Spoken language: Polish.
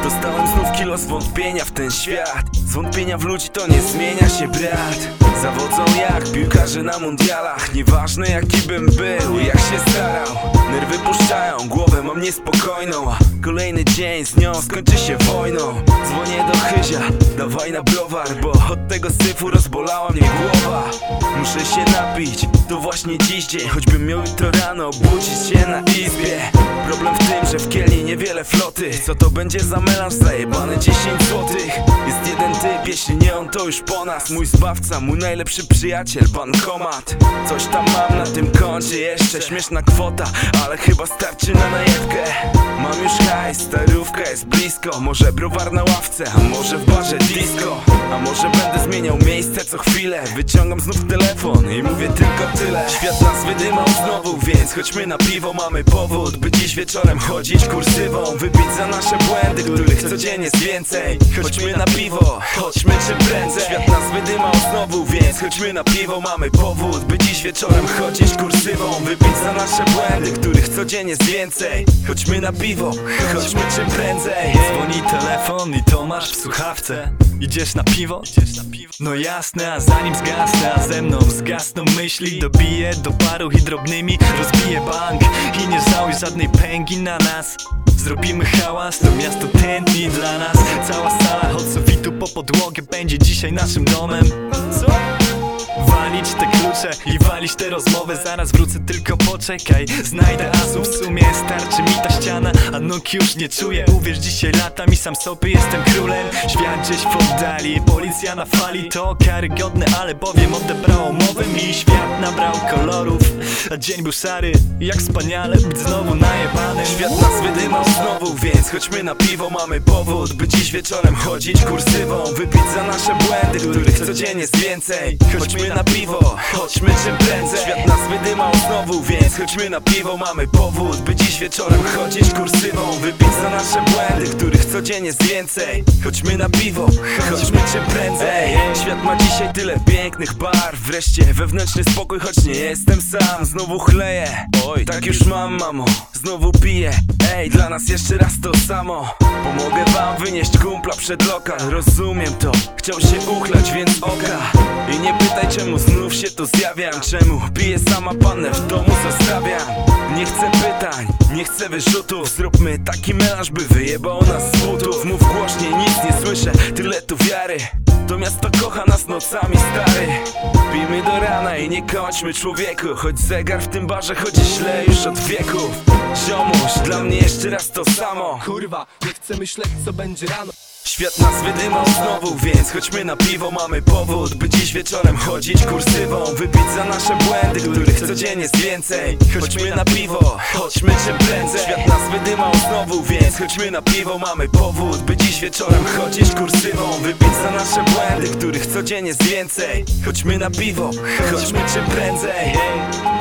Dostałem znów kilo zwątpienia w ten świat. Zwątpienia w ludzi to nie zmienia się, brat. Zawodzą jak piłkarze na mundialach. Nieważne jaki bym był, jak się starał. Nerwy puszczają, głowę mam niespokojną, a kolejny dzień z nią skończy się wojną. Dzwonię do Chyzia, dawaj na browar, bo od tego syfu rozbolała mnie głowa. Muszę się napić, to właśnie dziś dzień, choćbym miał jutro rano budzić się na izbie. Problem w tym, że w Kielni niewiele floty. Co to będzie za melanż zajebane 10 złotych? Jest jeden typ, jeśli nie on to już po nas. Mój zbawca, mój najlepszy przyjaciel, bankomat. Coś tam mam na tym koncie jeszcze, śmieszna kwota, ale chyba starczy na najebkę. Mam już hajs, starówka jest blisko. Może browar na ławce, a może w barze disco. A może będę zmieniał miejsce co chwilę. Wyciągam znów telefon i mówię tylko tyle. Świat nas wydymał znowu, więc chodźmy na piwo. Mamy powód, by dziś wieczorem chodzić kursywą. Wypić za nasze błędy, których codziennie jest więcej. Chodźmy na piwo, chodźmy czym prędzej. Świat nas wydymał znowu, więc chodźmy na piwo. Mamy powód, by dziś wieczorem chodzić kursywą. Wypić za nasze błędy, których codziennie jest więcej. Chodźmy na piwo, chodźmy czym prędzej. Dzwoni telefon i to masz w słuchawce. Idziesz na piwo? No jasne, a zanim zgasnę, a ze mną zgasną myśli. Dobiję do paru i drobnymi rozbiję bank. I nie żałuj żadnej pęgi na nas. Zrobimy hałas, to miasto tętni dla nas. Cała sala od sufitu po podłogę będzie dzisiaj naszym domem. Co? Walić te klucze i walić te rozmowy. Zaraz wrócę, tylko poczekaj. Znajdę asów, w sumie starczy mi ta ściana. A nóg już nie czuję, uwierz, dzisiaj latam i sam sobie jestem królem. Świat gdzieś w oddali, policja na fali. To karygodne, ale powiem, odebrało mowę mi. Świat nabrał kolorów, a dzień był szary. Jak wspaniale być znowu najebanym. Świat nas wydymał znowu, więc chodźmy na piwo. Mamy powód, by dziś wieczorem chodzić kursywą. Wypić za nasze błędy, których codziennie jest więcej. Chodźmy na piwo, chodźmy czym prędzej. Świat nas wydymał znowu, więc chodźmy na piwo. Mamy powód, by dziś wieczorem chodzić kursywą. Wypić za nasze błędy, których codziennie jest więcej. Chodźmy na piwo, chodźmy czym prędzej. Świat ma dzisiaj tyle pięknych barw. Wreszcie wewnętrzny spokój, choć nie jestem sam. Znowu chleję, oj, tak już mam, mamo. Znowu piję, ej, dla nas jeszcze raz to samo. Pomogę wam wynieść kumpla przed lokal. Rozumiem to, chciał się uchlać, więc oka. I nie pytaj czemu znów się tu zjawiam. Czemu piję sama pannę w domu zostawiam. Nie chcę pytań, nie chcę wyrzutów. Zróbmy taki melanż, by wyjebał nas z butów. Mów głośniej, nic nie słyszę, tyle tu wiary. To miasto kocha nas nocami, stary. Pijmy do rana i nie kończmy, człowieku. Choć zegar w tym barze chodzi źle już od wieków. Ziomuś, dla mnie jeszcze raz to samo. Kurwa, nie chcę myśleć co będzie rano. Świat nas wydymał znowu, więc chodźmy na piwo. Mamy powód, by dziś wieczorem chodzić kursywą. Wypić za nasze błędy, których codziennie jest więcej. Chodźmy na piwo, chodźmy czym prędzej. Świat nas wydymał znowu, więc chodźmy na piwo. Mamy powód, by dziś wieczorem chodzić kursywą. Wypić za nasze błędy, których codziennie jest więcej. Chodźmy na piwo, chodźmy czym prędzej.